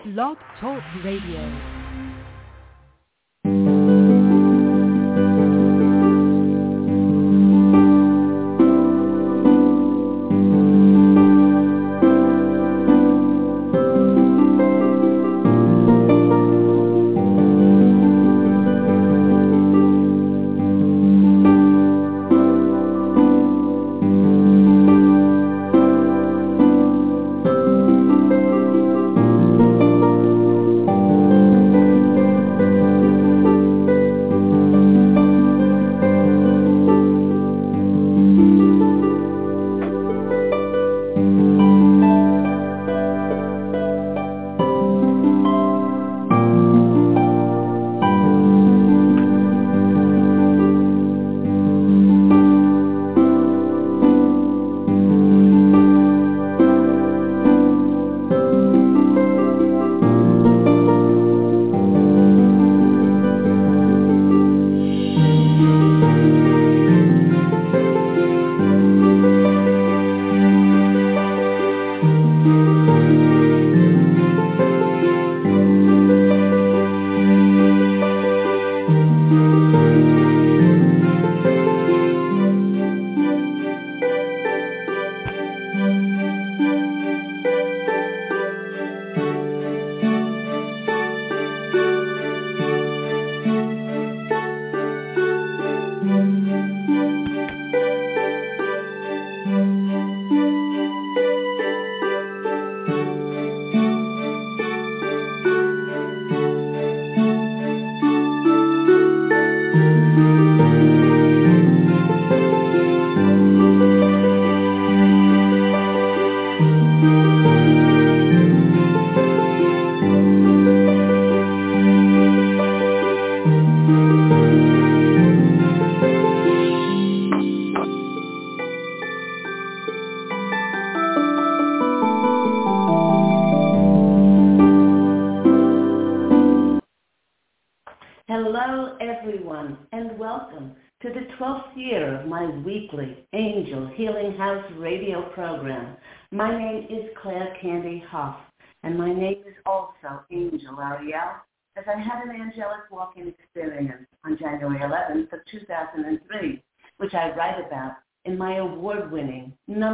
Blog Talk Radio. Hello, everyone, and welcome to the 12th year of my weekly Angel Healing House radio program. My name is Claire Candy Hoff, and my name is also Angel Ariel, as I had an angelic walk-in experience on January 11th of 2003, which I write about in my award-winning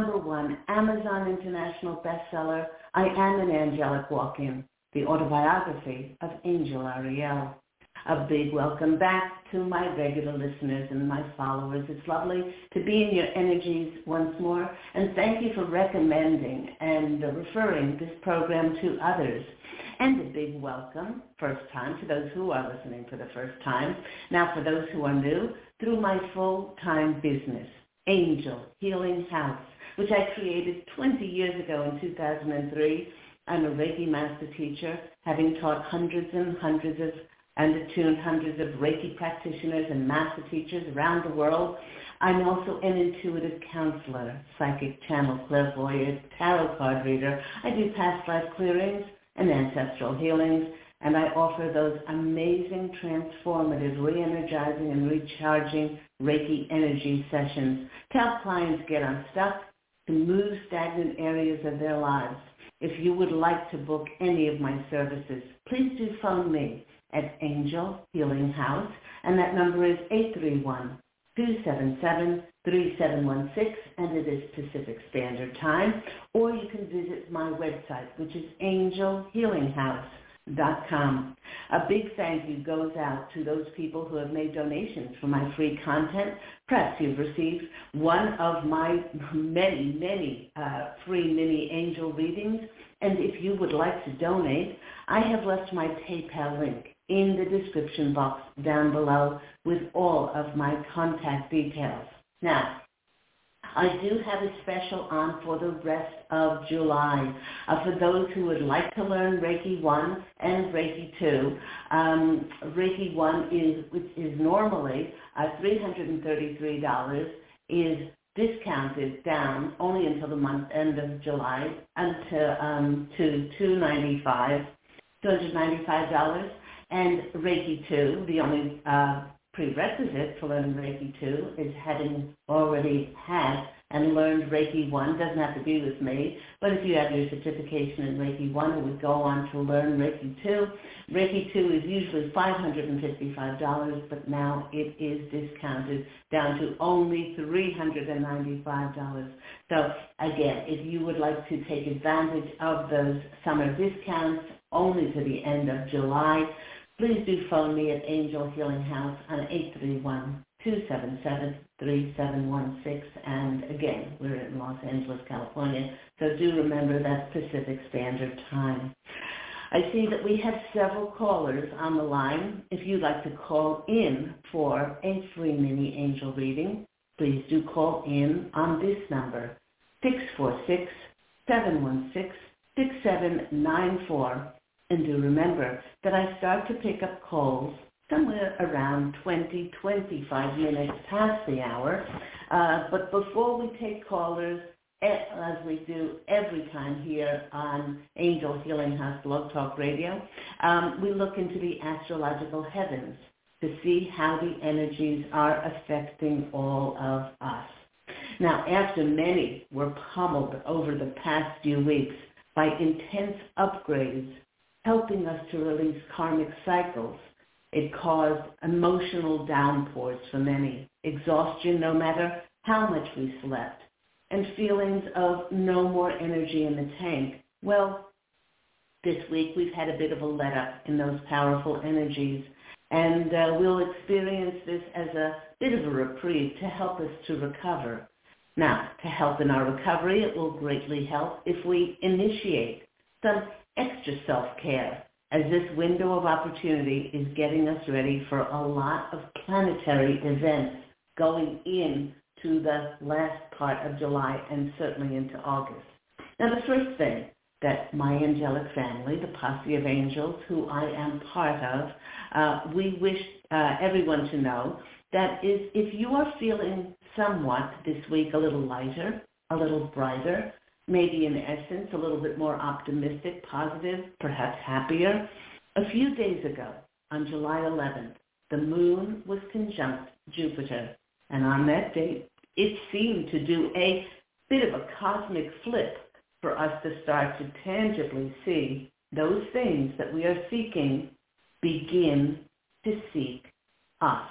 #1 Amazon International bestseller, I Am an Angelic Walk-In, the autobiography of Angel Ariel. A big welcome back to my regular listeners and my followers. It's lovely to be in your energies once more, and thank you for recommending and referring this program to others. And a big welcome, first time, to those who are listening for the first time. Now, for those who are new, through my full-time business, Angel Healing House, which I created 20 years ago in 2003. I'm a Reiki master teacher, having taught hundreds and attuned hundreds of Reiki practitioners and master teachers around the world. I'm also an intuitive counselor, psychic channel, clairvoyant, tarot card reader. I do past life clearings and ancestral healings, and I offer those amazing, transformative, re-energizing, and recharging Reiki energy sessions to help clients get unstuck, to move stagnant areas of their lives. If you would like to book any of my services, please do phone me at Angel Healing House, and that number is 831-277-3716, and it is Pacific Standard Time. Or you can visit my website, which is angelhealinghouse.com. A big thank you goes out to those people who have made donations for my free content. Perhaps you've received one of my many free mini angel readings, and if you would like to donate, I have left my PayPal link in the description box down below with all of my contact details. Now, I do have a special on for the rest of July. For those who would like to learn Reiki 1 and Reiki 2, Reiki 1 which is normally $333, is discounted down only until the month end of July to $295. And Reiki 2, the only prerequisite for learning Reiki 2 is having already had and learned Reiki 1. Doesn't have to be with me, but if you have your certification in Reiki 1 and would go on to learn Reiki 2, Reiki 2 is usually $555, but now it is discounted down to only $395. So again, if you would like to take advantage of those summer discounts only to the end of July, please do phone me at Angel Healing House on 831-277-3716. And again, we're in Los Angeles, California, so do remember that's Pacific Standard Time. I see that we have several callers on the line. If you'd like to call in for a free mini angel reading, please do call in on this number, 646-716-6794. And do remember that I start to pick up calls somewhere around 25 minutes past the hour. But before we take callers, as we do every time here on Angel Healing House Blog Talk Radio, we look into the astrological heavens to see how the energies are affecting all of us. Now, after many were pummeled over the past few weeks by intense upgrades, helping us to release karmic cycles, it caused emotional downpours for many, exhaustion no matter how much we slept, and feelings of no more energy in the tank. Well, this week we've had a bit of a let-up in those powerful energies, and we'll experience this as a bit of a reprieve to help us to recover. Now, to help in our recovery, it will greatly help if we initiate some extra self-care, as this window of opportunity is getting us ready for a lot of planetary events going into the last part of July and certainly into August. Now, the first thing that my angelic family, the Posse of Angels, who I am part of, we wish everyone to know that is, if you are feeling somewhat this week a little lighter, a little brighter, maybe in essence a little bit more optimistic, positive, perhaps happier. A few days ago, on July 11th, the moon was conjunct Jupiter, and on that date, it seemed to do a bit of a cosmic flip for us to start to tangibly see those things that we are seeking begin to seek us.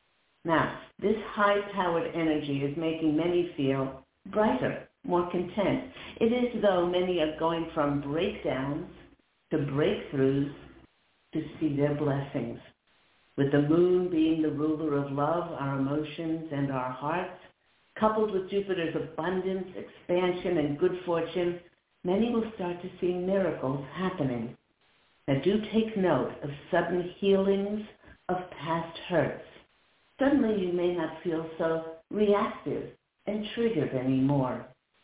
Now, this high-powered energy is making many feel brighter, more content. It is as though many are going from breakdowns to breakthroughs to see their blessings. With the moon being the ruler of love, our emotions, and our hearts, coupled with Jupiter's abundance, expansion, and good fortune, many will start to see miracles happening. Now do take note of sudden healings of past hurts. Suddenly you may not feel so reactive and triggered anymore.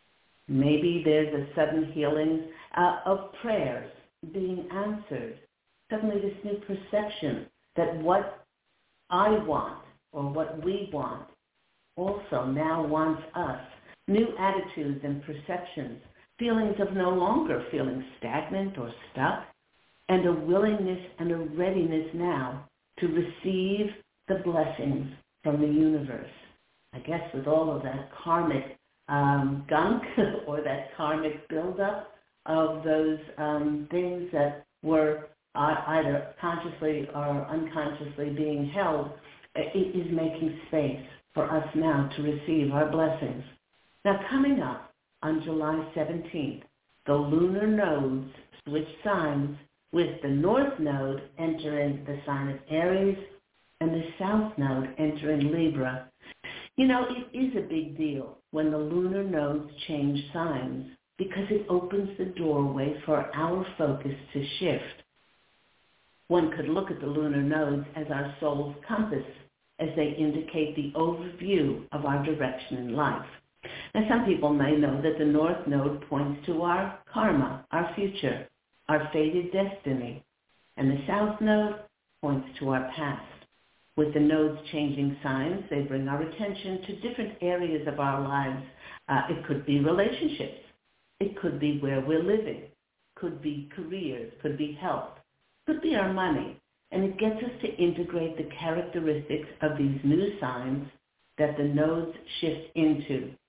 Maybe there's a sudden healing of prayers being answered. Suddenly this new perception that what I want or what we want also now wants us. New attitudes and perceptions, feelings of no longer feeling stagnant or stuck, and a willingness and a readiness now to receive the blessings from the universe. I guess with all of that karmic gunk or that karmic buildup of those things that were either consciously or unconsciously being held, it is making space for us now to receive our blessings. Now coming up on July 17th, the lunar nodes switch signs, with the north node entering the sign of Aries and the south node entering Libra. You know, it is a big deal when the lunar nodes change signs because it opens the doorway for our focus to shift. One could look at the lunar nodes as our soul's compass, as they indicate the overview of our direction in life. Now, some people may know that the north node points to our karma, our future, our fated destiny, and the south node points to our past. With the nodes changing signs, they bring our attention to different areas of our lives. It could be relationships. It could be where we're living. Could be careers. Could be health. Could be our money. And it gets us to integrate the characteristics of these new signs that the nodes shift into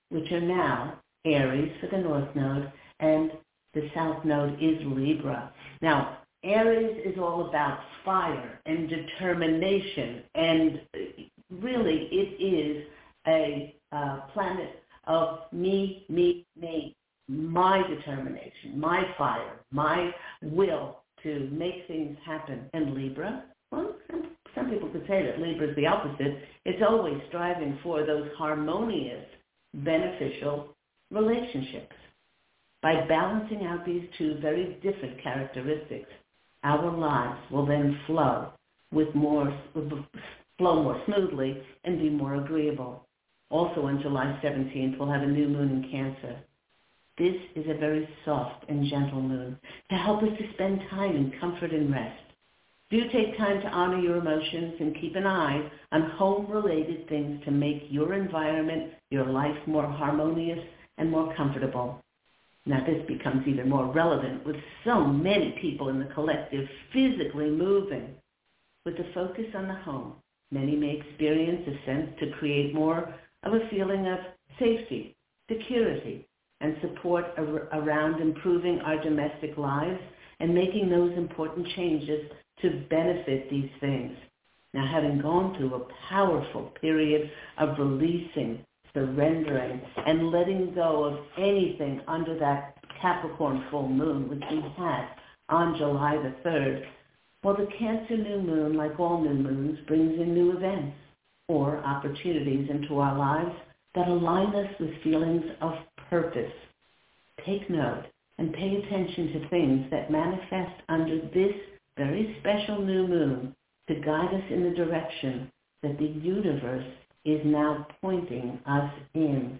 which are now Aries for the North Node, and the South Node is Libra. Now, Aries is all about fire and determination, and really it is a planet of me, my determination, my fire, my will to make things happen. And Libra, well, some people could say that Libra is the opposite. It's always striving for those harmonious, beneficial relationships. By balancing out these two very different characteristics, our lives will then flow more smoothly and be more agreeable. Also on July 17th, we'll have a new moon in Cancer. This is a very soft and gentle moon to help us to spend time in comfort and rest. Do take time to honor your emotions and keep an eye on home-related things to make your environment, your life more harmonious and more comfortable. Now this becomes even more relevant with so many people in the collective physically moving. With the focus on the home, many may experience a sense to create more of a feeling of safety, security, and support around improving our domestic lives and making those important changes to benefit these things. Now, having gone through a powerful period of releasing, surrendering, and letting go of anything under that Capricorn full moon, which we had on July the 3rd, well, the Cancer new moon, like all new moons, brings in new events or opportunities into our lives that align us with feelings of purpose. Take note and pay attention to things that manifest under this very special new moon to guide us in the direction that the universe is now pointing us in.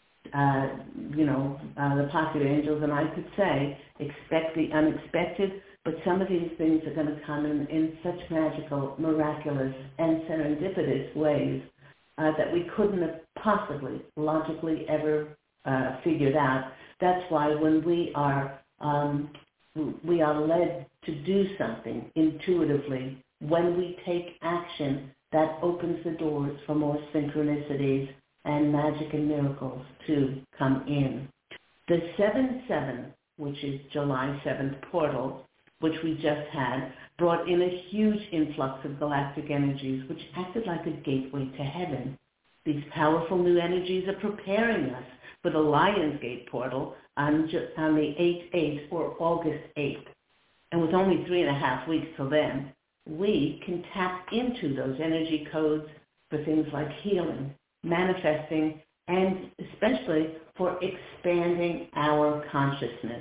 The posse of angels and I could say, expect the unexpected, but some of these things are going to come in such magical, miraculous, and serendipitous ways that we couldn't have possibly logically ever figured out. That's why when we are led to do something intuitively, when we take action, that opens the doors for more synchronicities and magic and miracles to come in. The 7-7, which is July 7th portal, which we just had, brought in a huge influx of galactic energies, which acted like a gateway to heaven. These powerful new energies are preparing us for the Lion's Gate portal on the 8/8 or August 8th. And with only 3.5 weeks till then, we can tap into those energy codes for things like healing, manifesting, and especially for expanding our consciousness.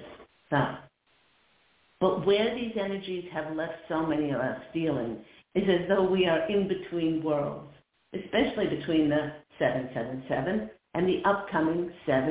But where these energies have left so many of us feeling is as though we are in between worlds, especially between the 7-7-7 and the upcoming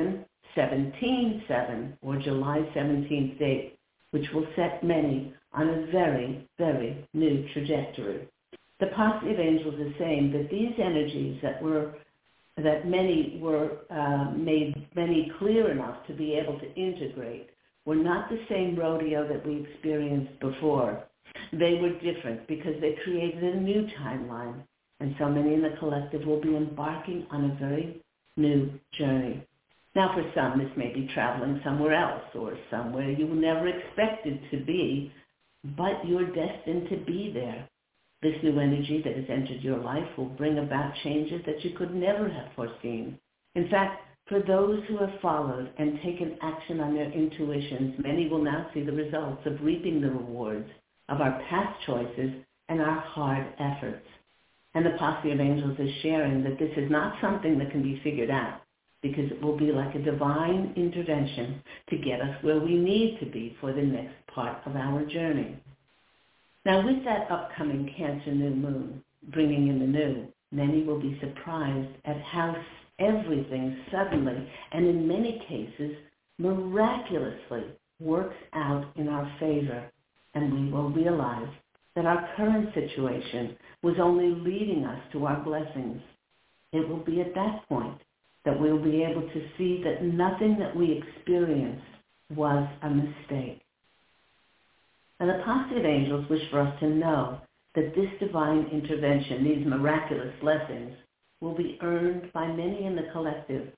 7-17-7 or July 17th date, which will set many on a very, very new trajectory. The posse of angels is saying that these energies that many were made clear enough to be able to integrate were not the same rodeo that we experienced before. They were different because they created a new timeline, and so many in the collective will be embarking on a very new journey. Now, for some, this may be traveling somewhere else or somewhere you never expected to be, but you're destined to be there. This new energy that has entered your life will bring about changes that you could never have foreseen. In fact, for those who have followed and taken action on their intuitions, many will now see the results of reaping the rewards of our past choices and our hard efforts. And the posse of angels is sharing that this is not something that can be figured out, because it will be like a divine intervention to get us where we need to be for the next part of our journey. Now, with that upcoming Cancer new moon bringing in the new, many will be surprised at how everything suddenly, and in many cases, miraculously works out in our favor, and we will realize that our current situation was only leading us to our blessings. It will be at that point that we'll be able to see that nothing that we experienced was a mistake. And the posse of angels wish for us to know that this divine intervention, these miraculous blessings, will be earned by many in the collective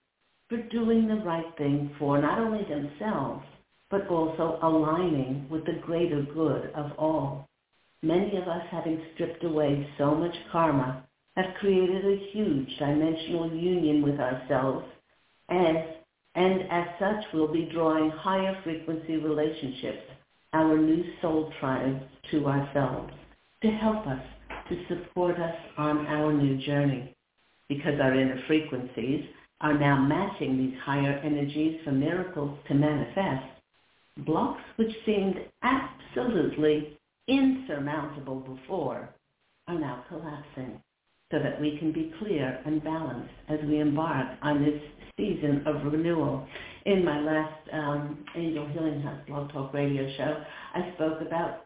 for doing the right thing for not only themselves, but also aligning with the greater good of all. Many of us, having stripped away so much karma, have created a huge dimensional union with ourselves, and as such will be drawing higher frequency relationships, our new soul tribes, to ourselves, to help us, to support us on our new journey. Because our inner frequencies are now matching these higher energies for miracles to manifest, blocks which seemed absolutely insurmountable before are now collapsing, so that we can be clear and balanced as we embark on this season of renewal. In my last Angel Healing House Blog Talk Radio show, I spoke about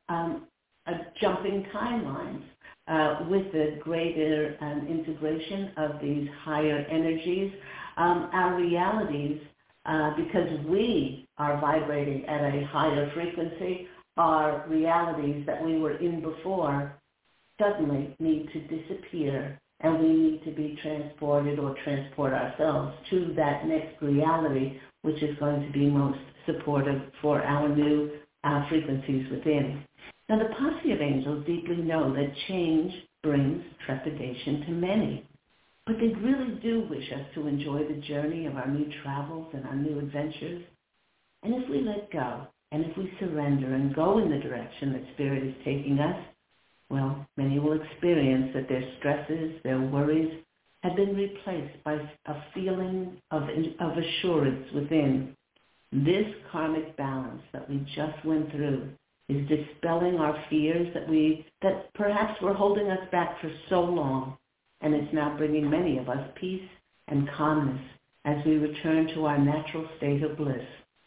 jumping timelines with the greater integration of these higher energies. Our realities, because we are vibrating at a higher frequency, our realities that we were in before suddenly need to disappear, and we need to be transported or transport ourselves to that next reality, which is going to be most supportive for our new frequencies within. Now, the posse of angels deeply know that change brings trepidation to many, but they really do wish us to enjoy the journey of our new travels and our new adventures. And if we let go, and if we surrender and go in the direction that Spirit is taking us, well, many will experience that their stresses, their worries have been replaced by a feeling of assurance within. This karmic balance that we just went through is dispelling our fears that perhaps were holding us back for so long, and it's now bringing many of us peace and calmness as we return to our natural state of bliss.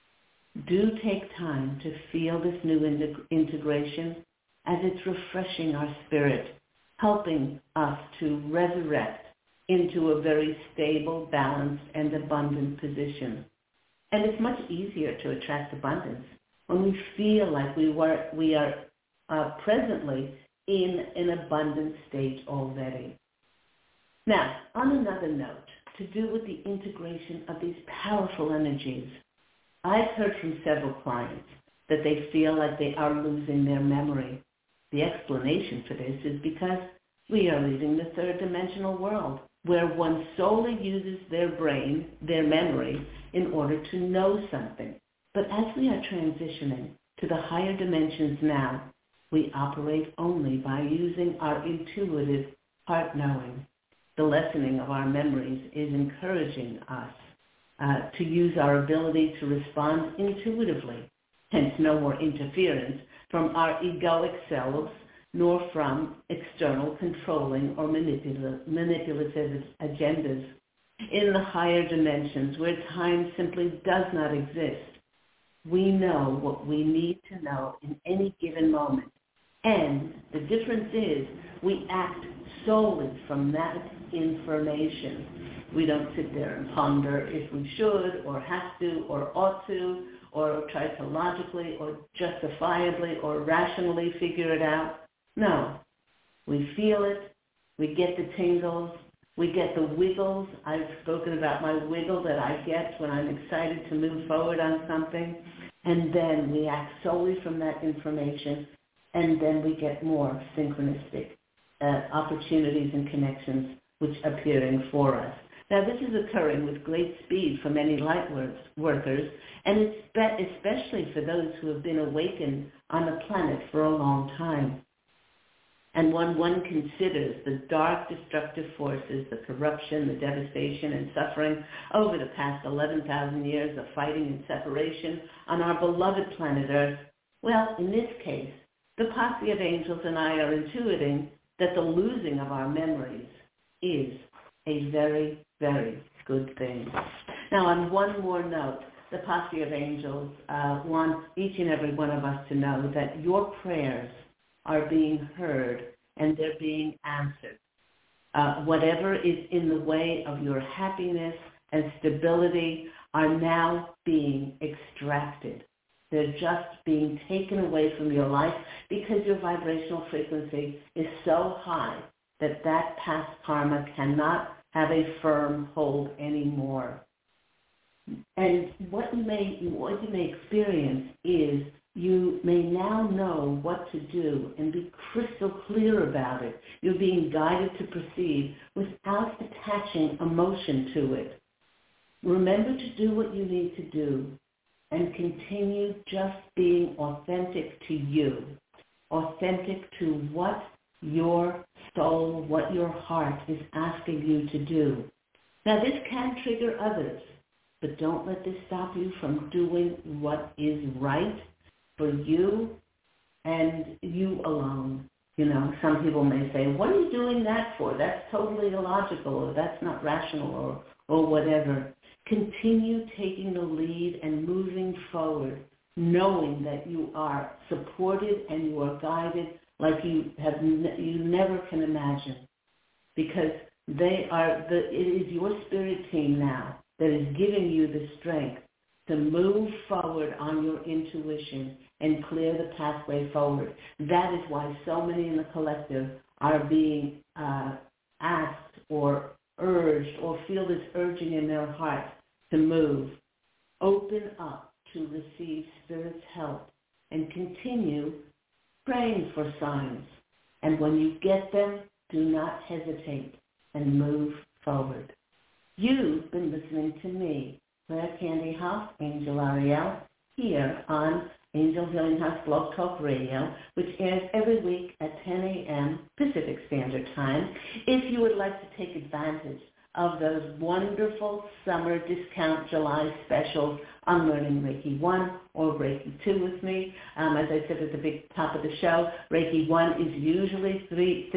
Do take time to feel this new integration, as it's refreshing our spirit, helping us to resurrect into a very stable, balanced, and abundant position. And it's much easier to attract abundance when we feel like we are presently in an abundant state already. Now, on another note, to do with the integration of these powerful energies, I've heard from several clients that they feel like they are losing their memory. The explanation for this is because we are leaving the third dimensional world, where one solely uses their brain, their memory, in order to know something. But as we are transitioning to the higher dimensions now, we operate only by using our intuitive heart knowing. The lessening of our memories is encouraging us to use our ability to respond intuitively, hence no more interference from our egoic selves, nor from external controlling or manipulative agendas. In the higher dimensions, where time simply does not exist, we know what we need to know in any given moment. And the difference is we act solely from that information. We don't sit there and ponder if we should or have to or ought to, or try to logically or justifiably or rationally figure it out. No. We feel it. We get the tingles. We get the wiggles. I've spoken about my wiggle that I get when I'm excited to move forward on something. And then we act solely from that information, and then we get more synchronistic opportunities and connections which appearing for us. Now, this is occurring with great speed for many light workers, and it's especially for those who have been awakened on the planet for a long time. And when one considers the dark, destructive forces, the corruption, the devastation, and suffering over the past 11,000 years of fighting and separation on our beloved planet Earth, well, in this case, the posse of angels and I are intuiting that the losing of our memories is a very, very good thing. Now, on one more note, the posse of angels want each and every one of us to know that your prayers are being heard and they're being answered. Whatever is in the way of your happiness and stability are now being extracted. They're just being taken away from your life because your vibrational frequency is so high that past karma cannot have a firm hold anymore. And what you may experience is you may now know what to do and be crystal clear about it. You're being guided to proceed without attaching emotion to it. Remember to do what you need to do and continue just being authentic to you, authentic to what your soul, what your heart is asking you to do. Now, this can trigger others, but don't let this stop you from doing what is right for you and you alone. You know, some people may say, what are you doing that for? That's totally illogical, or that's not rational, or whatever. Continue taking the lead and moving forward, knowing that you are supported and you are guided like you never can imagine, because it is your spirit team now that is giving you the strength to move forward on your intuition and clear the pathway forward. That is why so many in the collective are being asked or urged or feel this urging in their heart to move. Open up to receive Spirit's help and continue praying for signs. And when you get them, do not hesitate and move forward. You've been listening to me, Claire Candy Hough, Angel Ariel, here on Angel Healing House Blog Talk Radio, which airs every week at 10 a.m. Pacific Standard Time. If you would like to take advantage of those wonderful summer discount July specials on learning Reiki 1 or Reiki 2 with me, as I said at the big top of the show, Reiki 1 is usually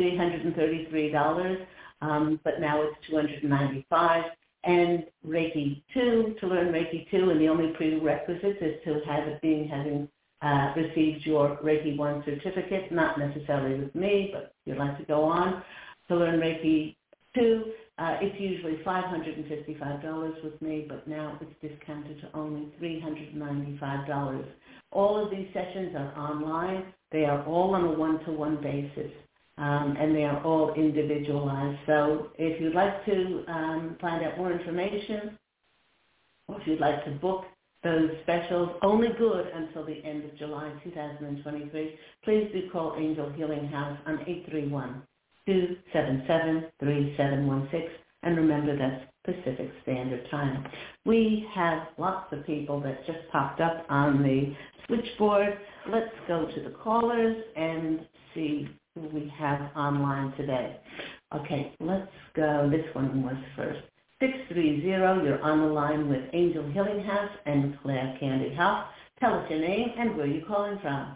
$333, but now it's $295. And Reiki 2, to learn Reiki 2, and the only prerequisite is to having received your Reiki 1 certificate, not necessarily with me, but if you'd like to go on to learn Reiki 2, it's usually $555 with me, but now it's discounted to only $395. All of these sessions are online. They are all on a one-to-one basis. And they are all individualized. So if you'd like to find out more information, or if you'd like to book those specials, only good until the end of July 2023, please do call Angel Healing House on 831-277-3716. And remember, that's Pacific Standard Time. We have lots of people that just popped up on the switchboard. Let's go to the callers and see who we have online today. Okay, let's go. This one was first. 630, you're on the line with Angel Healing House and Claire Candy Hough. Tell us your name and where you're calling from.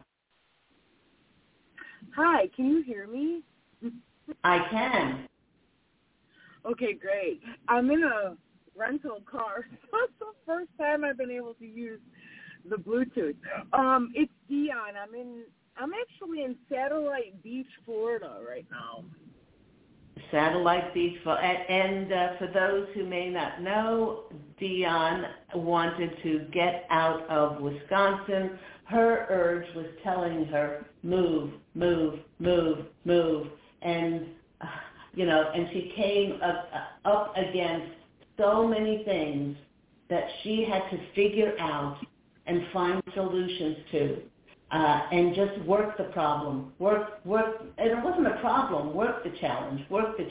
Hi, can you hear me? I can. Okay, great. I'm in a rental car. So it's the first time I've been able to use the Bluetooth. It's Dion. I'm actually in Satellite Beach, Florida right now. Satellite Beach, and for those who may not know, Dion wanted to get out of Wisconsin. Her urge was telling her, move, move, move, move, and and she came up against so many things that she had to figure out and find solutions to. And just work the problem, work, and it wasn't a problem, work the challenge,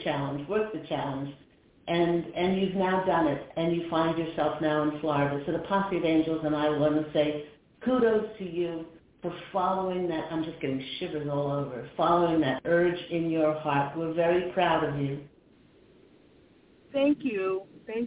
and you've now done it, and you find yourself now in Florida. So the Posse of Angels and I want to say kudos to you for following that, I'm just getting shivers all over, following that urge in your heart. We're very proud of you. Thank you.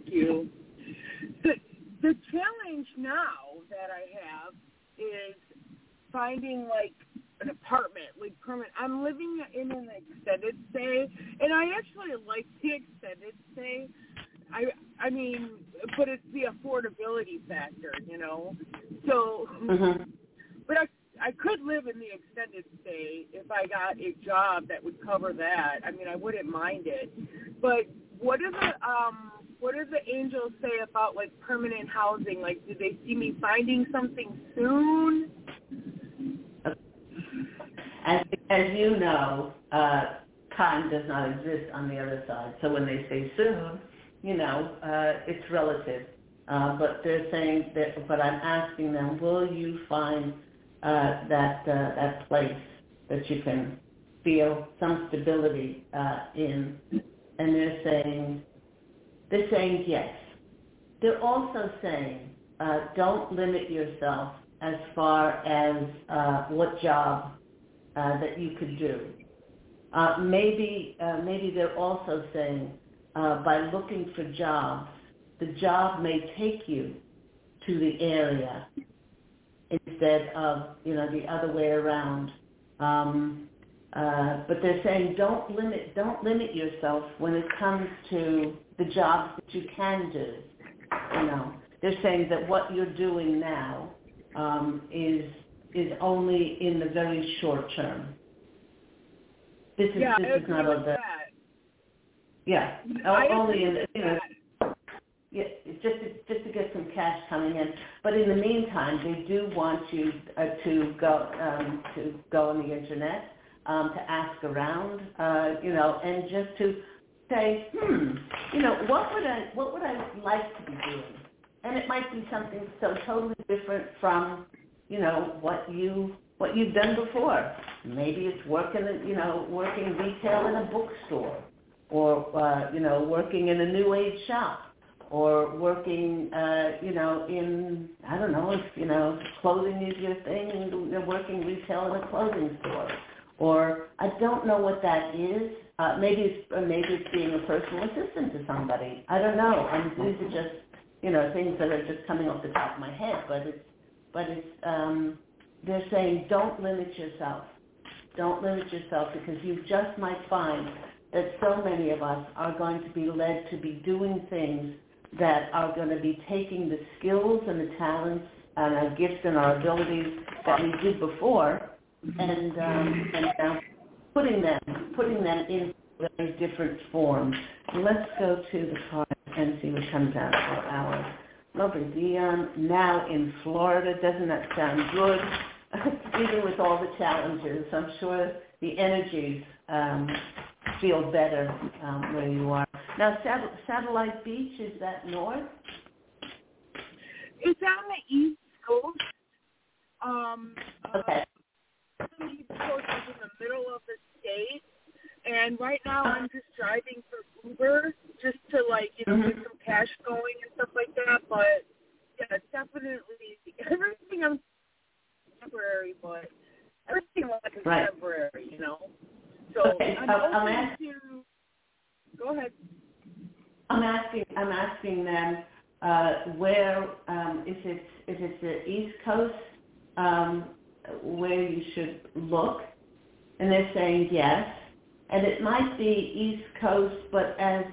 The challenge now that I have is finding an apartment, permanent. I'm living in an extended stay, and I actually like the extended stay. I mean, but it's the affordability factor, So, but I could live in the extended stay if I got a job that would cover that. I mean, I wouldn't mind it. But what do the angels say about permanent housing? Do they see me finding something soon? As you know, time does not exist on the other side. So when they say soon, it's relative. but they're saying that. But I'm asking them, will you find that place that you can feel some stability in? And they're saying yes. They're also saying don't limit yourself as far as what job that you could do. Maybe they're also saying by looking for jobs, the job may take you to the area instead of the other way around. But they're saying don't limit yourself when it comes to the jobs that you can do. They're saying that what you're doing now is only in the very short term. This is not a that. Yeah, only in just to get some cash coming in. But in the meantime, they do want you to go on the internet, to ask around, and just to say, what would I like to be doing? And it might be something so totally different from, what you've done before. Maybe it's working retail in a bookstore, or working in a new age shop, or working in, I don't know, if clothing is your thing, working retail in a clothing store, or I don't know what that is. Maybe it's being a personal assistant to somebody. I don't know. These are just things that are just coming off the top of my head. But it's they're saying don't limit yourself. Don't limit yourself, because you just might find that so many of us are going to be led to be doing things that are going to be taking the skills and the talents and our gifts and our abilities that we did before, and now putting them in very different forms. Let's go to the card and see what comes out for our lovely Dion, now in Florida. Doesn't that sound good? Even with all the challenges, I'm sure the energies feel better where you are. Now, Satellite Beach, is that north? It's on the East Coast. Okay. The East Coast is in the middle of the state, and right now I'm just driving for Uber just to get some cash going and stuff like that. But yeah, it's definitely everything I'm temporary, but everything is temporary, So okay. I'm open to. Go ahead. I'm asking them where, if it's the East Coast, where you should look, and they're saying yes, and it might be East Coast, but as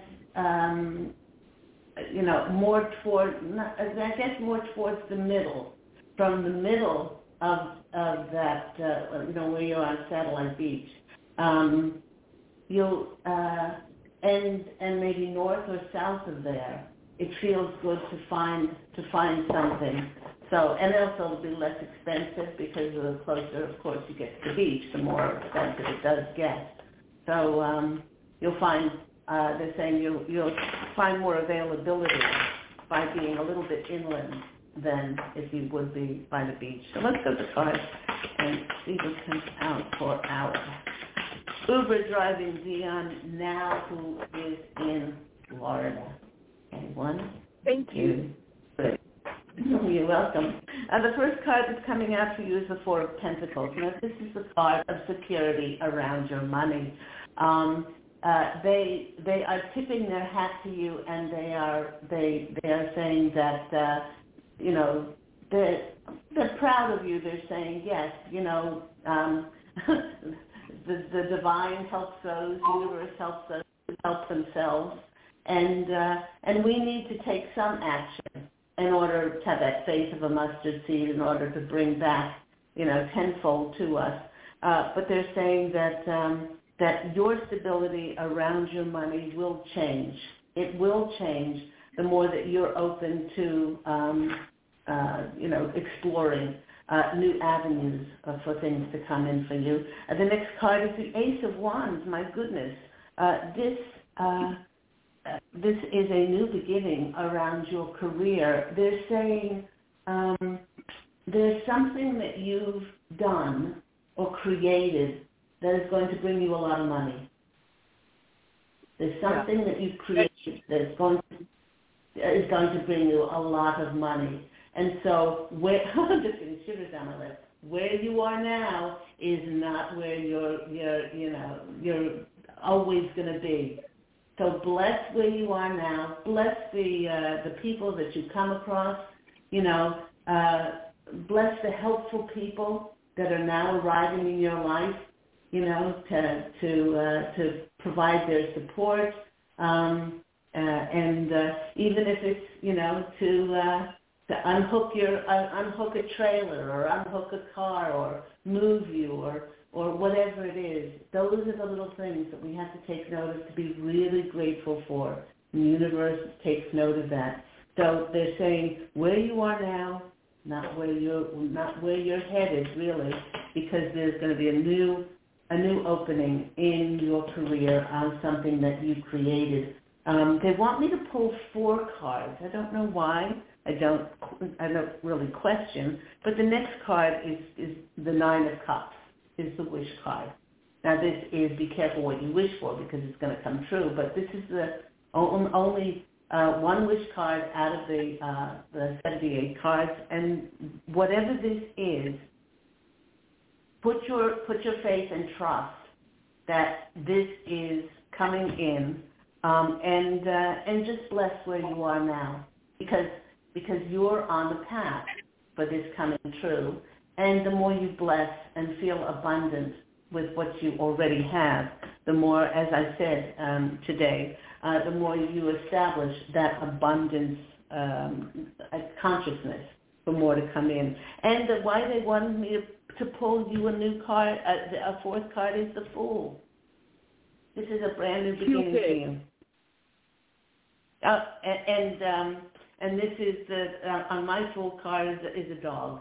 more toward, I guess more towards the middle, from the middle of that, where you're on Satellite Beach, you'll and maybe north or south of there. It feels good to find something. So, and also it'll be less expensive, because the closer, of course, you get to the beach, the more expensive it does get. So you'll find, they're saying you'll find more availability by being a little bit inland than if you would be by the beach. So let's go to the card and see what comes out for our Uber driving Dion now, who is in Florida. Okay, 1, Thank you. 2, 3. You're welcome. The first card that's coming out for you is the Four of Pentacles. Now, this is the card of security around your money. They are tipping their hat to you, and they are saying that they're proud of you. They're saying yes. The divine helps those, the universe helps those who help themselves, and we need to take some action in order to have that faith of a mustard seed, in order to bring back, tenfold to us. But they're saying that your stability around your money will change. It will change the more that you're open to, exploring new avenues for things to come in for you. The next card is the Ace of Wands. My goodness, this is a new beginning around your career. They're saying there's something that you've done or created that is going to bring you a lot of money. There's something that you've created that is going to bring you a lot of money. And so, I'm just getting shivers down my leg. Where you are now is not where you're always going to be. So bless where you are now. Bless the people that you come across. Bless the helpful people that are now arriving in your life. To provide their support, and even if it's to unhook a trailer or unhook a car or move you or whatever it is. Those are the little things that we have to take notice to be really grateful for. The universe takes note of that. So they're saying where you are now, not where you're headed really, because there's going to be a new opening in your career on something that you created. They want me to pull 4 cards. I don't know why. I don't really question. But the next card is the 9 of Cups, is the wish card. Now this is be careful what you wish for because it's going to come true. But this is the only one wish card out of the 78 cards. And whatever this is, Put your faith and trust that this is coming in, and just bless where you are now, because you're on the path for this coming true. And the more you bless and feel abundant with what you already have, the more, as I said today, the more you establish that abundance consciousness for more to come in. And why they wanted me to pull you a new card, a 4th card is the Fool. This is a brand new beginning for you. And this is on my Fool card is a dog,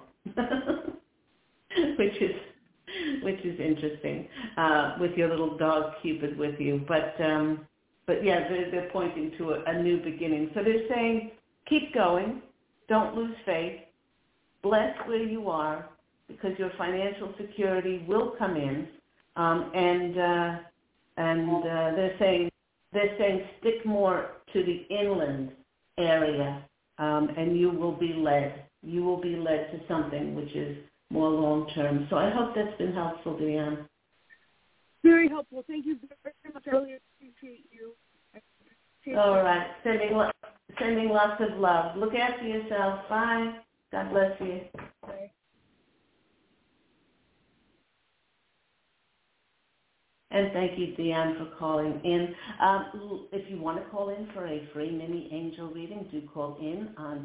which is interesting, with your little dog Cupid with you. But yeah, they're pointing to a new beginning. So they're saying keep going, don't lose faith, bless where you are, because your financial security will come in, and they're saying stick more to the inland area, and you will be led to something which is more long term. So I hope that's been helpful, Deanne. Very helpful. Thank you very much. I really appreciate you. All right, sending lots of love. Look after yourself. Bye. God bless you. Bye. And thank you, Deanne, for calling in. If you want to call in for a free mini angel reading, do call in on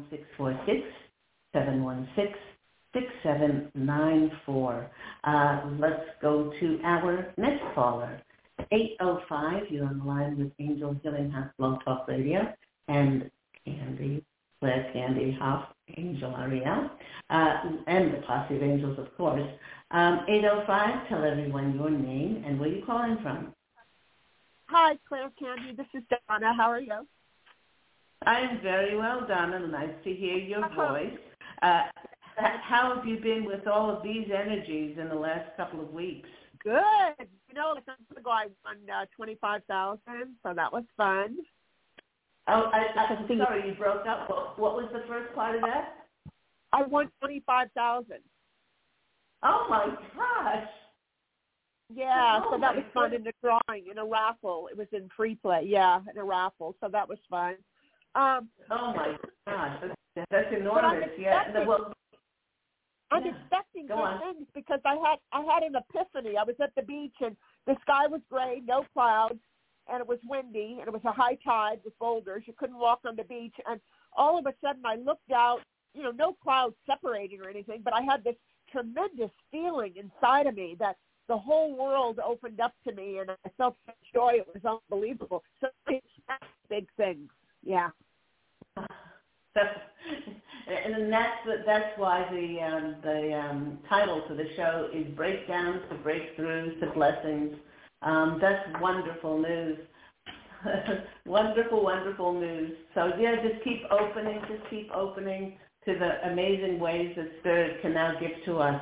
646-716-6794. Let's go to our next caller, 805. You're on the line with Angel Healing House Blog Talk Radio, and Claire Candy Hoff, Angel Ariel, and the Posse of Angels, of course. 805, tell everyone your name and where you're calling from. Hi, Claire Candy. This is Donna. How are you? I am very well, Donna. Nice to hear your voice. How have you been with all of these energies in the last couple of weeks? Good. Like a month ago, I won $25,000, so that was fun. Oh, I'm sorry, you broke up. What was the first part of that? I won $25,000. Oh my gosh! Yeah, so that was fun in the drawing, in a raffle. It was in free play, in a raffle. So that was fun. Oh my gosh, that's enormous. I'm expecting good things because I had an epiphany. I was at the beach and the sky was gray, no clouds, and it was windy, and it was a high tide with boulders. You couldn't walk on the beach, and all of a sudden I looked out. No clouds separating or anything, but I had this tremendous feeling inside of me that the whole world opened up to me, and I felt such joy. It was unbelievable. So it's big things. Yeah. And that's why the title to the show is Breakdowns to Breakthroughs to Blessings. That's wonderful news. Wonderful, wonderful news. So yeah, just keep opening to the amazing ways that Spirit can now give to us.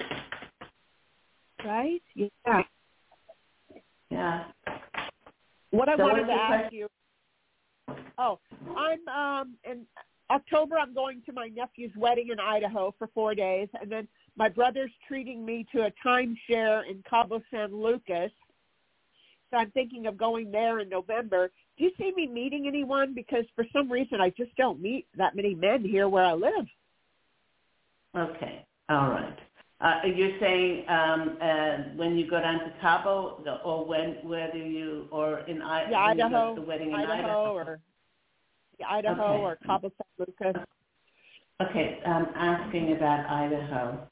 Right? Yeah. Yeah. What I So wanted what's to your ask question? you. Oh, I'm in October. I'm going to my nephew's wedding in Idaho for 4 days, and then my brother's treating me to a timeshare in Cabo San Lucas. So I'm thinking of going there in November. Do you see me meeting anyone? Because for some reason I just don't meet that many men here where I live. Okay. All right. You're saying when you go down to Cabo, or whether you, or in Idaho, the wedding in Idaho, or Idaho, or Cabo San Lucas. Okay, I'm asking about Idaho.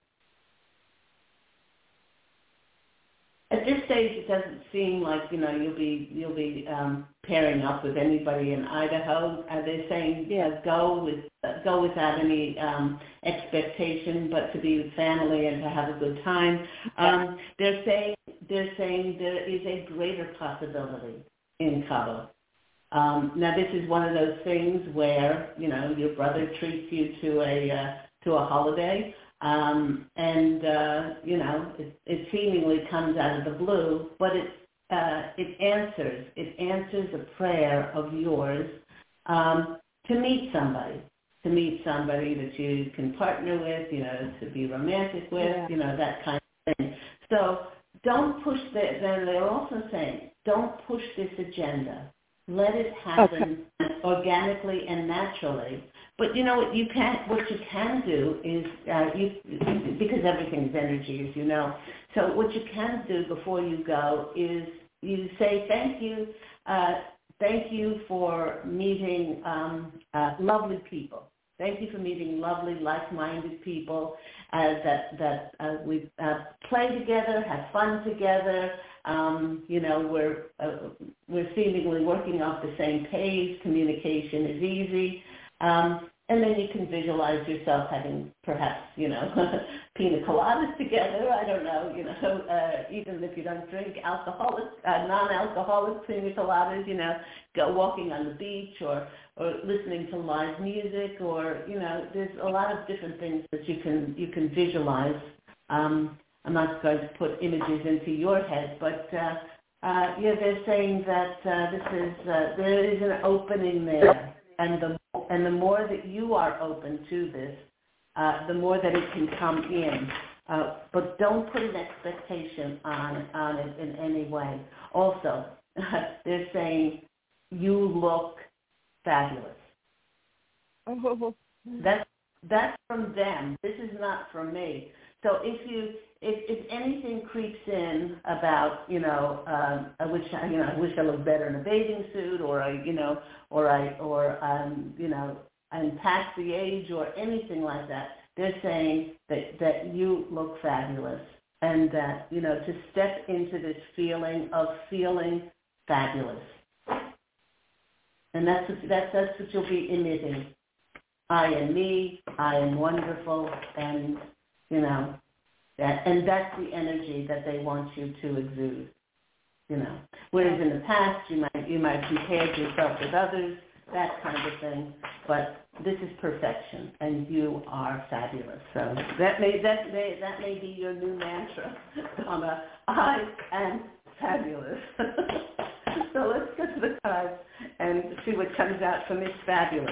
At this stage, it doesn't seem like you'll be pairing up with anybody in Idaho. They're saying go without any expectation, but to be with family and to have a good time. They're saying there is a greater possibility in Cabo. Now, this is one of those things where your brother treats you to a holiday. It seemingly comes out of the blue, but it answers a prayer of yours to meet somebody that you can partner with, to be romantic with, that kind of thing. So don't push they're also saying, don't push this agenda. Let it happen organically and naturally. But what you can do is because everything's energy, as you know. So what you can do before you go is you say thank you for meeting lovely people. Thank you for meeting lovely, like-minded people that we play together, have fun together. We're seemingly working off the same page. Communication is easy. And then you can visualize yourself having perhaps, pina coladas together. I don't know, even if you don't drink non-alcoholic pina coladas, go walking on the beach or listening to live music or, there's a lot of different things that you can visualize. I'm not going to put images into your head, but they're saying that there is an opening there, and the more that you are open to this, the more that it can come in. But don't put an expectation on it in any way. Also, they're saying you look fabulous. Oh. That's from them. This is not from me. So if anything creeps in about I wish I looked better in a bathing suit, or I'm past the age or anything like that, they're saying that you look fabulous, and that to step into this feeling of feeling fabulous, and that's what you'll be emitting. I am me. I am wonderful, and and that's the energy that they want you to exude. Whereas in the past you might compare yourself with others, that kind of thing. But this is perfection, and you are fabulous. So that may be your new mantra, Donna. I am fabulous. So let's go to the cards and see what comes out for Miss Fabulous.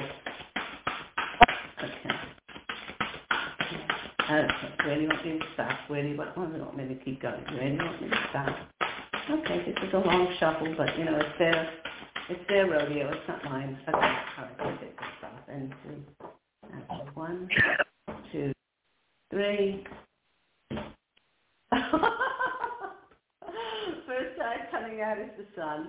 Okay, where do you want me to stop? Where do you want me to keep going? Where do you want me to stop? Okay, this is a long shuffle, but it's their rodeo. It's not mine. Okay, all right, let's take this off. And 1, 2, 3. First side coming out is the sun.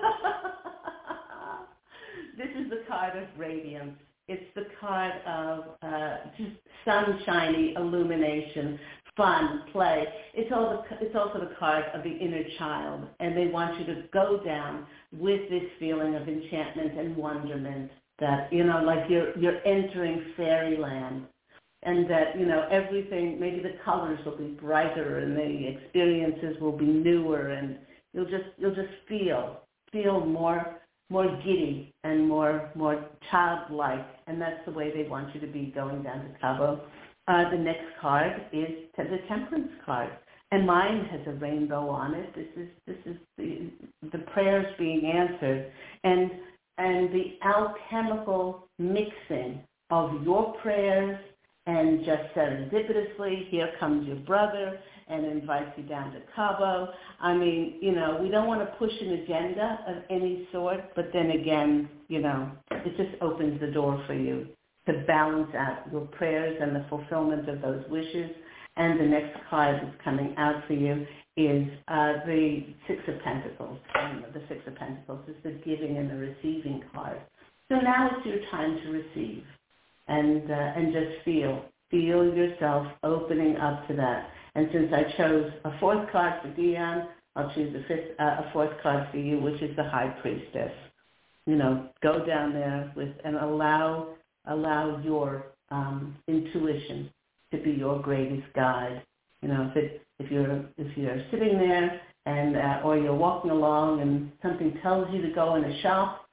This is the card of radiance. It's the card of just sunshiny illumination, fun, play. It's also the card of the inner child, and they want you to go down with this feeling of enchantment and wonderment that like you're entering fairyland, and that everything, maybe the colors will be brighter and the experiences will be newer, and you'll just feel more giddy and more childlike, and that's the way they want you to be going down to Cabo. The next card is the Temperance card, and mine has a rainbow on it. This is the prayers being answered, and the alchemical mixing of your prayers, and just serendipitously, here comes your brother and invites you down to Cabo. I mean, we don't want to push an agenda of any sort, but then again, it just opens the door for you to balance out your prayers and the fulfillment of those wishes. And the next card that's coming out for you is the Six of Pentacles. And the Six of Pentacles is the giving and the receiving card. So now it's your time to receive, and just feel yourself opening up to that. And since I chose a fourth card for Dion, I'll choose a fourth card for you, which is the High Priestess. Go down there and allow your intuition to be your greatest guide. If you're sitting there and or you're walking along and something tells you to go in a shop,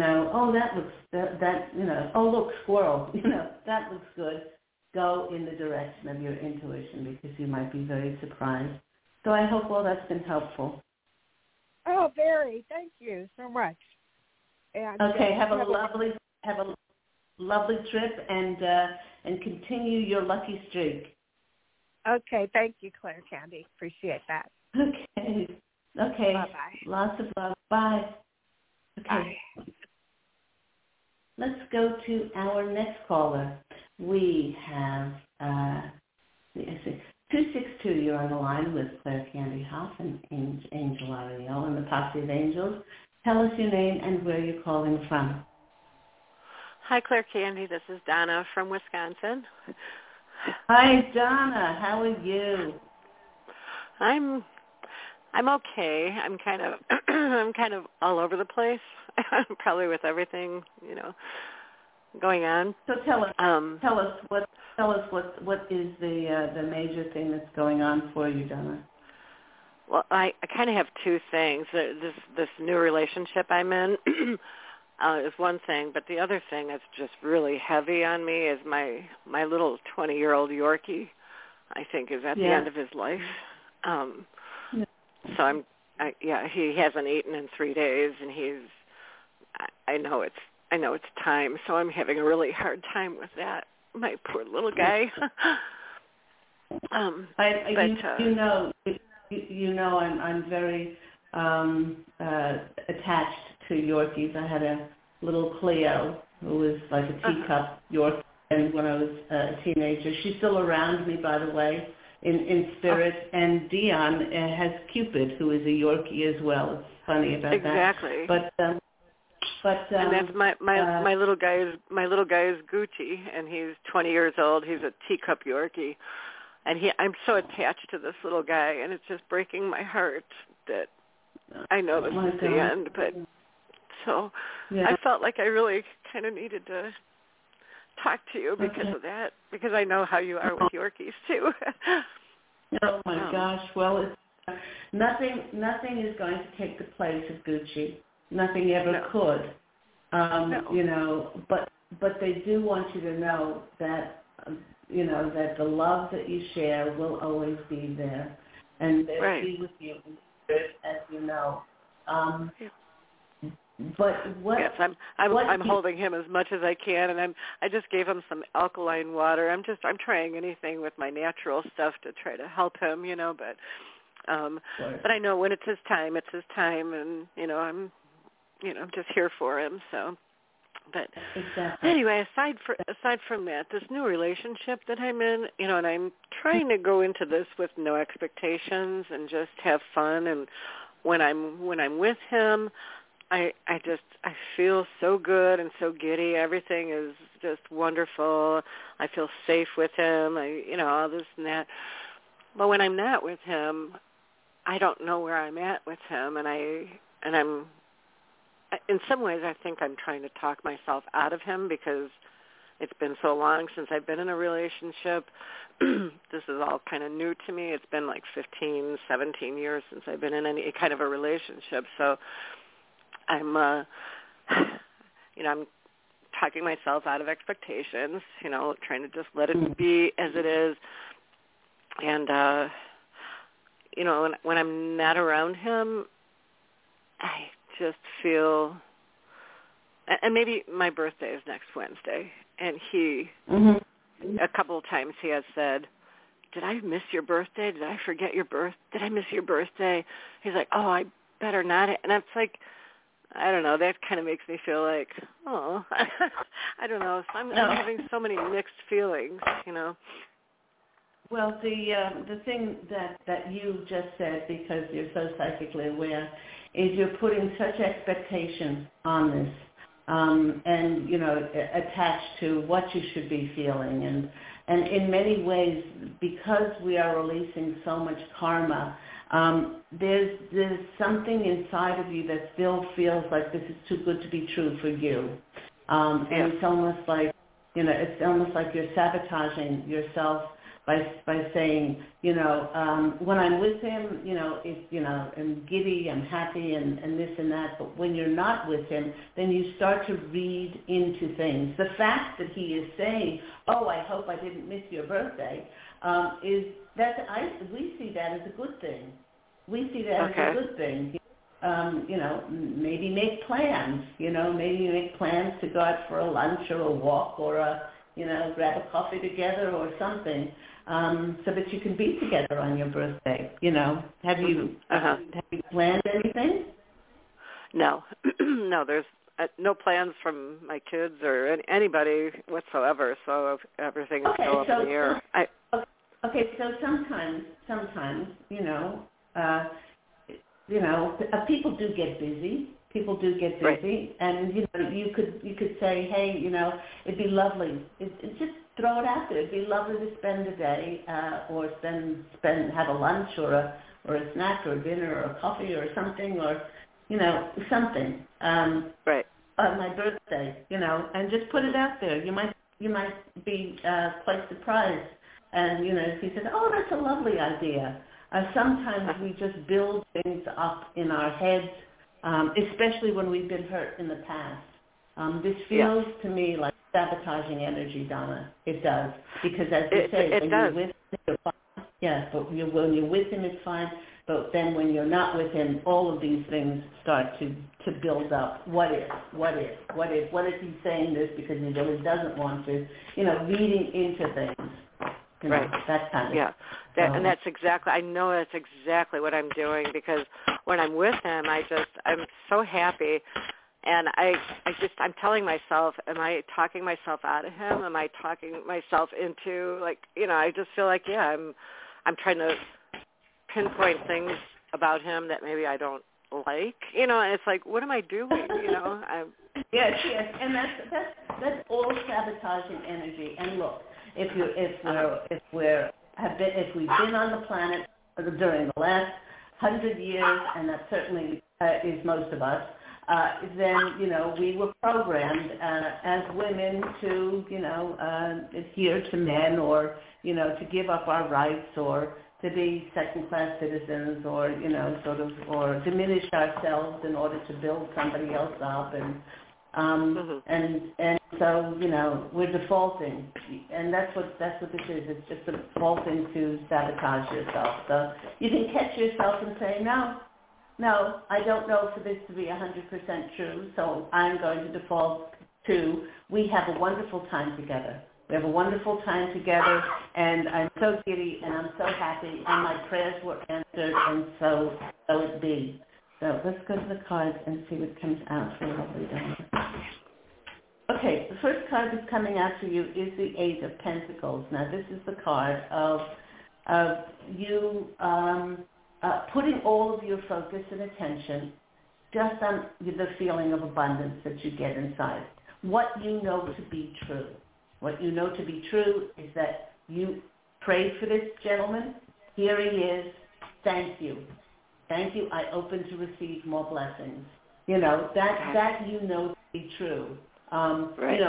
look, squirrel, that looks good. Go in the direction of your intuition, because you might be very surprised. So I hope all that's been helpful. Oh, very. Thank you so much. And, okay, have a lovely trip, and continue your lucky streak. Okay, thank you, Claire Candy. Appreciate that. Okay. Bye-bye. Lots of love. Bye. Okay. Bye. Let's go to our next caller. We have 262. You're on the line with Claire Candy Hoff and Angel Ariel and the Posse of Angels. Tell us your name and where you're calling from. Hi, Claire Candy. This is Donna from Wisconsin. Hi, Donna. How are you? I'm okay. I'm kind of all over the place, probably with everything, going on. So tell us what is the major thing that's going on for you, Donna? Well, I kind of have two things. This new relationship I'm in is one thing, but the other thing that's just really heavy on me is my little 20-year-old Yorkie, I think, is at the end of his life. So he hasn't eaten in 3 days, and I know it's time, so I'm having a really hard time with that. My poor little guy. I'm very attached to Yorkies. I had a little Cleo who was like a teacup Yorkie, and when I was a teenager. She's still around me, by the way, in spirit. And Dion has Cupid, who is a Yorkie as well. It's funny about exactly. that. But and that's my little guy is Gucci, and he's 20 years old. He's a teacup Yorkie, and I'm so attached to this little guy, and it's just breaking my heart that I know this is the end. But so I felt like I really kind of needed to talk to you because of that, because I know how you are with Yorkies too. Oh my gosh! Well, nothing is going to take the place of Gucci. Nothing ever could. But they do want you to know that that the love that you share will always be there, and they'll be with you, as you know. But what? Yes, I'm holding him as much as I can, and I just gave him some alkaline water. I'm trying anything with my natural stuff to try to help him, But I know when it's his time, and I'm just here for him. So, but anyway, aside from that, this new relationship that I'm in, and I'm trying to go into this with no expectations and just have fun. And when I'm with him, I feel so good and so giddy. Everything is just wonderful. I feel safe with him. All this and that. But when I'm not with him, I don't know where I'm at with him, and I'm in some ways I think I'm trying to talk myself out of him because it's been so long since I've been in a relationship. This is all kind of new to me. It's been like 15, 17 years since I've been in any kind of a relationship. So I'm I'm talking myself out of expectations, trying to just let it be as it is. And, when I'm not around him, I just feel, and maybe my birthday is next Wednesday, and he, a couple of times he has said, did I miss your birthday? Did I forget your birth? Did I miss your birthday? He's like, oh, I better not. And it's like, I don't know, that kind of makes me feel like, oh, I don't know. I'm having so many mixed feelings, Well, the thing that you just said, because you're so psychically aware, is you're putting such expectation on this, and attached to what you should be feeling, and in many ways, because we are releasing so much karma, there's something inside of you that still feels like this is too good to be true for you, and it's almost like you're sabotaging yourself by saying, when I'm with him, I'm giddy, I'm happy, and this and that. But when you're not with him, then you start to read into things. The fact that he is saying, oh, I hope I didn't miss your birthday, we see that as a good thing. We see that as a good thing. Maybe make plans. Maybe make plans to go out for a lunch or a walk or grab a coffee together or something. So that you can be together on your birthday. Have you planned anything? No, no. There's no plans from my kids or anybody whatsoever. So everything is still up in the air. Okay, so sometimes, people do get busy. Right. And you could say, hey, it'd be lovely. Just throw it out there. It'd be lovely to spend a day, or have a lunch or a snack or a dinner or a coffee or something, or something. Right. On my birthday, and just put it out there. You might be quite surprised. And he said, oh, that's a lovely idea. Sometimes we just build things up in our heads. Especially when we've been hurt in the past. This feels to me like sabotaging energy, Donna. It does. Because as you say, when you're with him, you're fine. Yes, but when you're with him, it's fine. But then when you're not with him, all of these things start to build up. What if? What if he's saying this because he really doesn't want to? Reading into things. Right. That kind of and that's exactly, I know that's exactly what I'm doing, because when I'm with him, I'm so happy, and I'm telling myself, am I talking myself out of him? Am I talking myself into, I just feel like, I'm trying to pinpoint things about him that maybe I don't like, and it's like, what am I doing, Yes, and that's all sabotaging energy. And look, if we've been on the planet during the last 100 years, and that certainly is most of us, then we were programmed as women to adhere to men, or to give up our rights, or to be second-class citizens, or or diminish ourselves in order to build somebody else up, and so we're defaulting, and that's what this is. It's just defaulting to sabotage yourself. So you can catch yourself and say, no, I don't know for this to be 100% true, so I'm going to default to, we have a wonderful time together. And I'm so giddy, and I'm so happy, and my prayers were answered, and so it be. So let's go to the cards and see what comes out for lovely Donna. Okay, the first card that's coming out for you is the Eight of Pentacles. Now, this is the card of you putting all of your focus and attention just on the feeling of abundance that you get inside. What you know to be true. What you know to be true is that you prayed for this gentleman. Here he is. Thank you. I open to receive more blessings. That you know to be true. Right.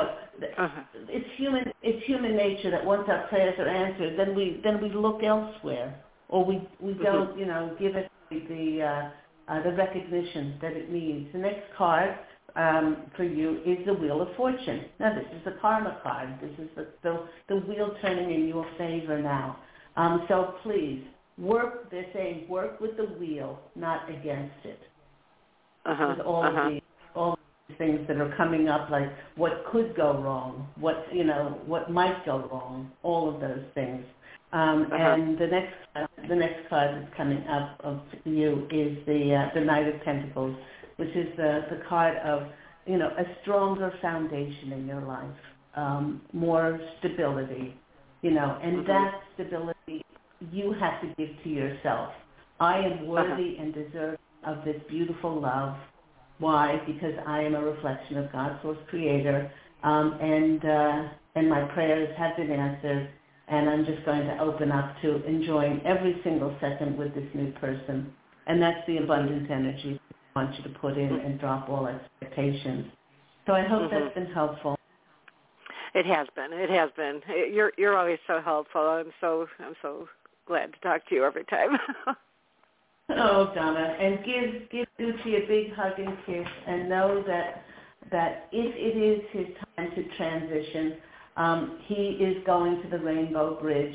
It's human nature that once our prayers are answered, then we look elsewhere, or we don't give it the recognition that it needs. The next card for you is the Wheel of Fortune. Now, this is the karma card. This is the wheel turning in your favor now. So please, they're saying work with the wheel, not against it. With all of these things that are coming up, like what could go wrong, what might go wrong, all of those things. And the next card that's coming up for you is the Knight of Pentacles, which is the card of a stronger foundation in your life, more stability, and that stability you have to give to yourself. I am worthy and deserving of this beautiful love. Why? Because I am a reflection of God's source creator, and my prayers have been answered, and I'm just going to open up to enjoying every single second with this new person. And that's the abundant energy I want you to put in and drop all expectations. So I hope that's been helpful. It has been. You're always so helpful. I'm so glad to talk to you every time. Oh, Donna, and give Gucci a big hug and kiss, and know that if it is his time to transition, he is going to the Rainbow Bridge.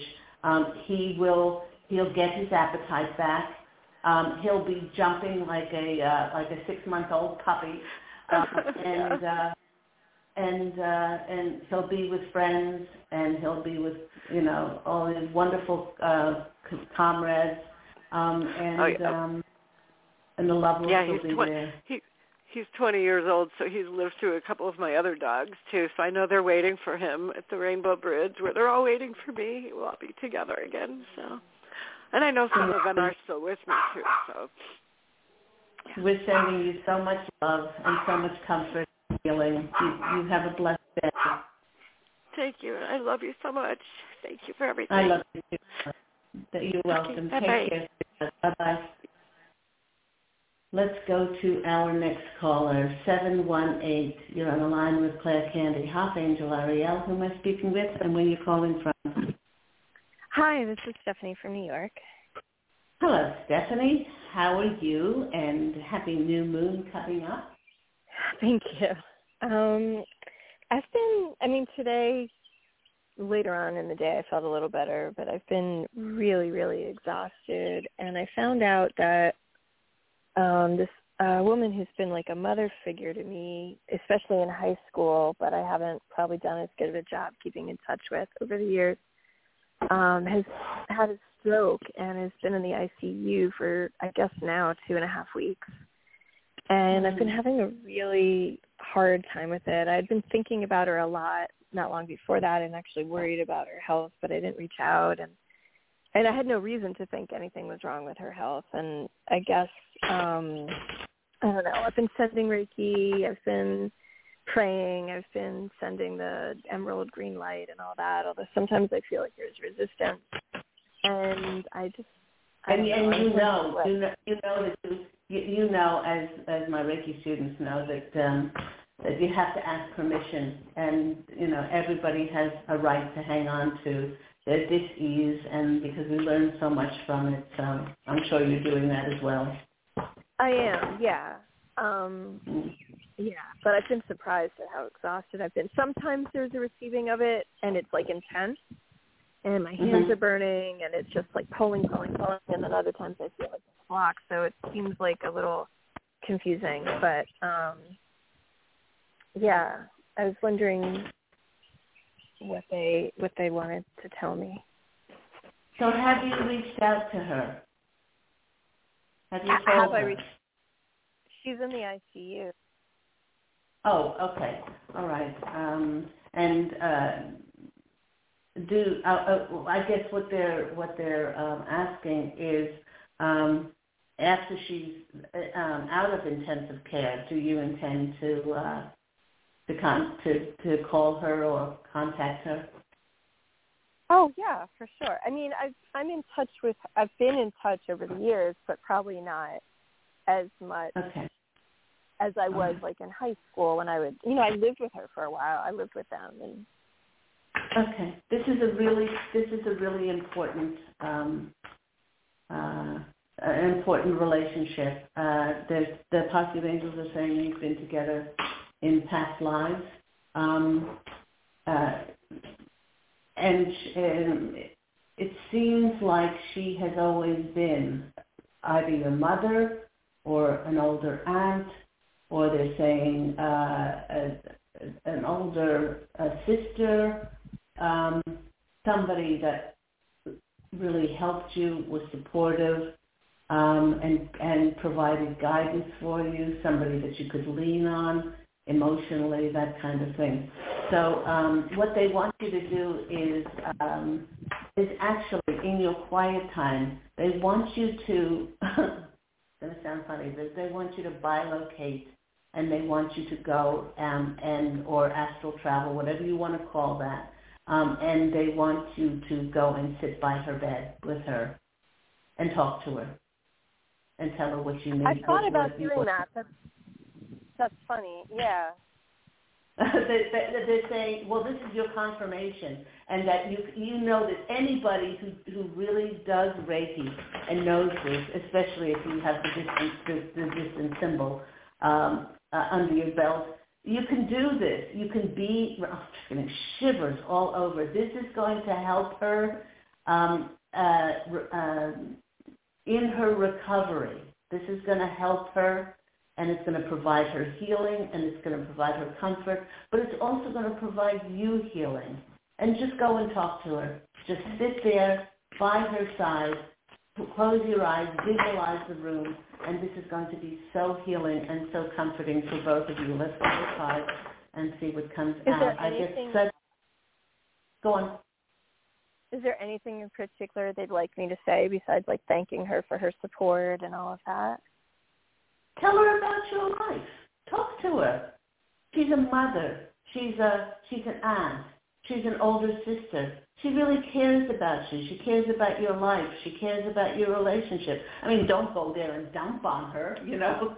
He'll get his appetite back. He'll be jumping like a 6-month-old puppy, and he'll be with friends, and he'll be with all his wonderful comrades. And the love will still be there. He's 20 years old, so he's lived through a couple of my other dogs, too. So I know they're waiting for him at the Rainbow Bridge, where they're all waiting for me. We'll all be together again. So, and I know some of them are still with me, too. So we're sending you so much love and so much comfort and healing. You have a blessed day. Thank you. I love you so much. Thank you for everything. I love you too. You're welcome. Okay, take care. Bye-bye. Let's go to our next caller, 718. You're on the line with Claire Candy Hoff, Angel Ariel. Who am I speaking with, and where are you calling from? Hi, this is Stephanie from New York. Hello, Stephanie. How are you? And happy new moon coming up. Thank you. Today, later on in the day, I felt a little better, but I've been really, really exhausted. And I found out that this woman who's been like a mother figure to me, especially in high school, but I haven't probably done as good of a job keeping in touch with over the years, has had a stroke and has been in the ICU for, I guess now, 2.5 weeks. And I've been having a really hard time with it. I'd been thinking about her a lot not long before that and actually worried about her health, but I didn't reach out. And I had no reason to think anything was wrong with her health. And I guess, I don't know, I've been sending Reiki, I've been praying, I've been sending the emerald green light and all that, although sometimes I feel like there's resistance. And you know, as my Reiki students know, that you have to ask permission, and everybody has a right to hang on to their dis-ease, and because we learn so much from it, so I'm sure you're doing that as well. I am, yeah. Yeah, but I've been surprised at how exhausted I've been. Sometimes there's a receiving of it, and it's like intense, and my hands are burning, and it's just like pulling, and then other times I feel like it's blocked, so it seems like a little confusing. But, yeah, I was wondering what they wanted to tell me. So have you reached out to her? Have you told her? She's in the ICU. Oh, okay. All right. I guess what they're asking is, after she's out of intensive care, do you intend to call her or contact her? Oh yeah, for sure. I mean, I've been in touch over the years, but probably not as much as I was like in high school when I would, I lived with her for a while. I lived with them and. Okay, this is a really important an important relationship. The Posse of Angels are saying you've been together in past lives. And it seems like she has always been either your mother or an older aunt, or they're saying an older sister, somebody that really helped you, was supportive, and provided guidance for you, somebody that you could lean on emotionally, that kind of thing. So what they want you to do is actually in your quiet time, they want you to, it's going to sound funny, but they want you to bilocate, and they want you to go or astral travel, whatever you want to call that, and they want you to go and sit by her bed with her and talk to her and tell her what you need. I thought about doing that. That's funny. Yeah. They're saying, well, this is your confirmation, and that you know that anybody who really does Reiki and knows this, especially if you have the distance symbol under your belt, you can do this. You can be, I'm just getting shivers all over. This is going to help her in her recovery. This is going to help her, and it's going to provide her healing, and it's going to provide her comfort, but it's also going to provide you healing. And just go and talk to her. Just sit there by her side, close your eyes, visualize the room, and this is going to be so healing and so comforting for both of you. Let's go to the card and see what comes out. Go on. Is there anything in particular they'd like me to say besides like thanking her for her support and all of that? Tell her about your life. Talk to her. She's a mother. She's an aunt. She's an older sister. She really cares about you. She cares about your life. She cares about your relationship. I mean, don't go there and dump on her, because,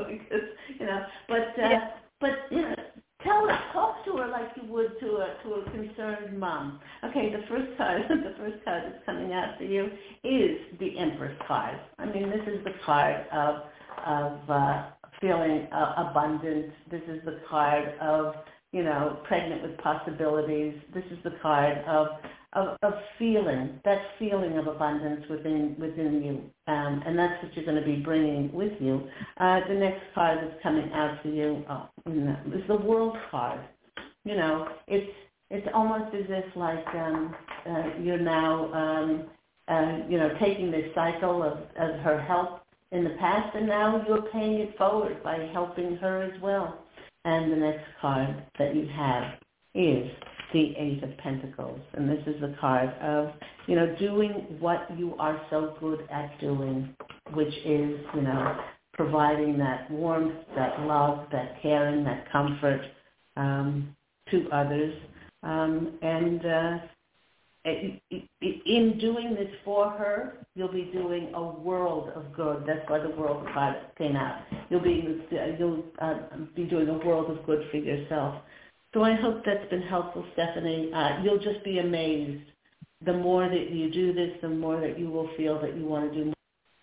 but tell her, talk to her like you would to a concerned mom. Okay, the first card that's coming out for you is the Empress card. I mean, this is the card of feeling abundant. This is the card of, pregnant with possibilities. This is the card of feeling, that feeling of abundance within you. And that's what you're going to be bringing with you. The next card that's coming out for you is the World card. It's almost as if like you're now, taking this cycle of her help in the past, and now you're paying it forward by helping her as well. And the next card that you have is the Eight of Pentacles. And this is the card of, doing what you are so good at doing, which is, providing that warmth, that love, that caring, that comfort to others. In doing this for her, you'll be doing a world of good. That's why the World card came out. You'll be doing a world of good for yourself. So I hope that's been helpful, Stephanie. You'll just be amazed. The more that you do this, the more that you will feel that you want to do more.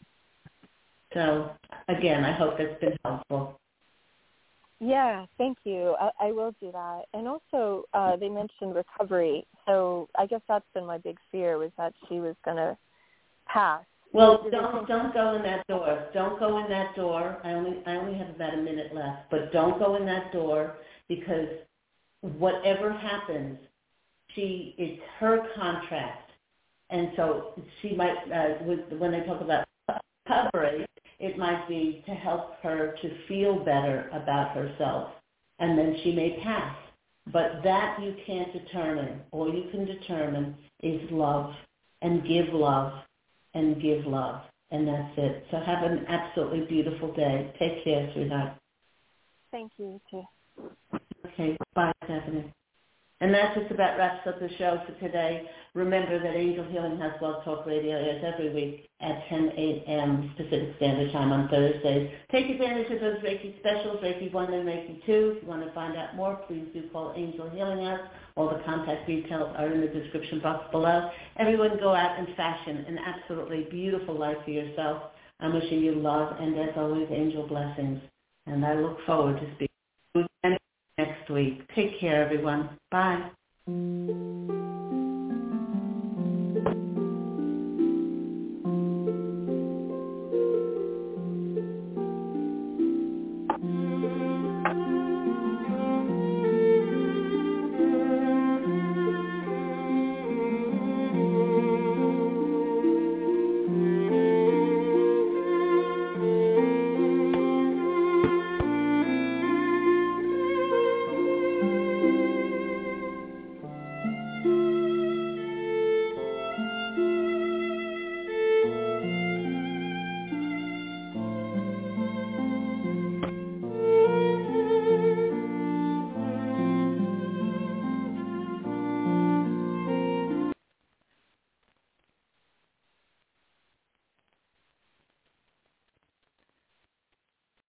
So again, I hope that's been helpful. Yeah, thank you. I will do that. And also, they mentioned recovery. So I guess that's been my big fear, was that she was going to pass. Well, don't go in that door. Don't go in that door. I only have about a minute left, but don't go in that door, because whatever happens, it's her contract, and so she might. When they talk about recovery, it might be to help her to feel better about herself, and then she may pass. But that you can't determine. All you can determine is love, and give love, and give love, and that's it. So have an absolutely beautiful day. Take care, sweetheart. Thank you, too. Okay, bye, Stephanie. And that just about wraps up the show for today. Remember that Angel Healing House Blog Talk Radio airs every week at 10 a.m. Pacific Standard Time on Thursdays. Take advantage of those Reiki specials, Reiki 1 and Reiki 2. If you want to find out more, please do call Angel Healing House. All the contact details are in the description box below. Everyone go out and fashion an absolutely beautiful life for yourself. I'm wishing you love and, as always, angel blessings. And I look forward to speaking to you again next week. Take care, everyone. Bye.